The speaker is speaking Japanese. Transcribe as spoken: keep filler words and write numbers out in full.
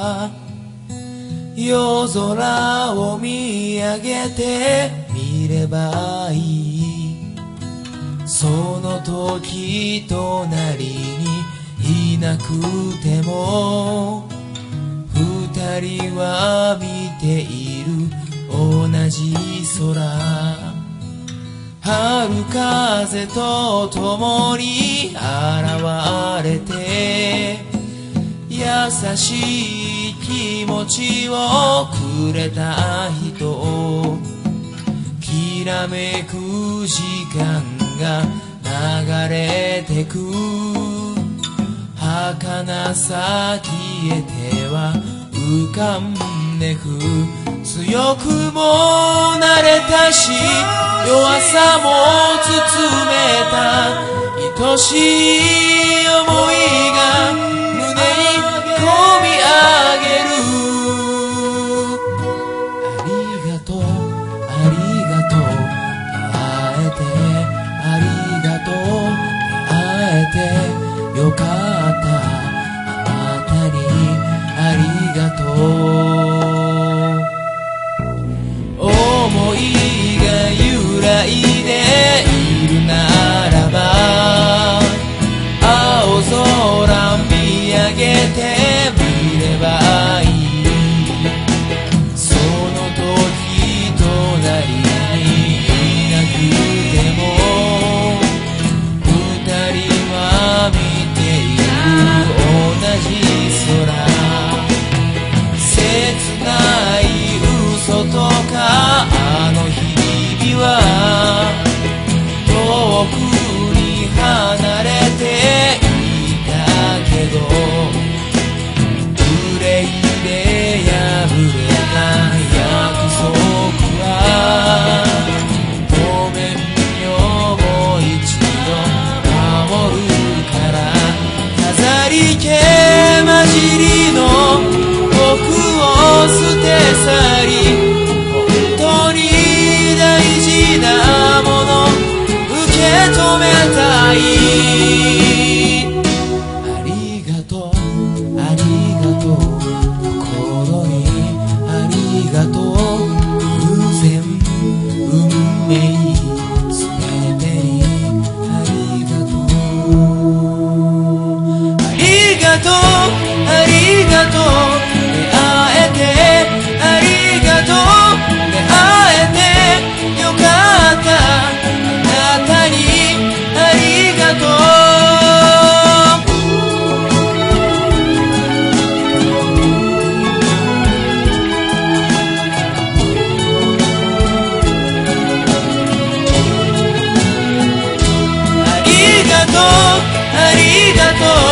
は夜空を見上げてみればいい。その時隣にいなくても二人は見ている同じ空。春風と共に現れて優しい気持ちをくれた人。きらめく時間が流れてく。儚さ消えては浮かんでく。強くもなれたし弱さも包めた愛しい想いが胸にこみ上げる。ありがとうありがとう出会えてありがとう出会えてよかったあなたにありがとう。思いが揺らいでいるならば青空見上げてみればいい。その時隣にいなくても二人は見ている同じ空。切ない嘘とかあの日々は遠くに離れていたけど憂いで破れた約束はごめんよもう一度守るから。飾り気まじりの僕を捨て去り大事なもの受け止めたい。ありがとうありがとう心にありがとう偶然運命全てにありがとう。ありがとうありがとう出会えてありがとう出会えてよかったあなたにありがとう。ありがとうありがとう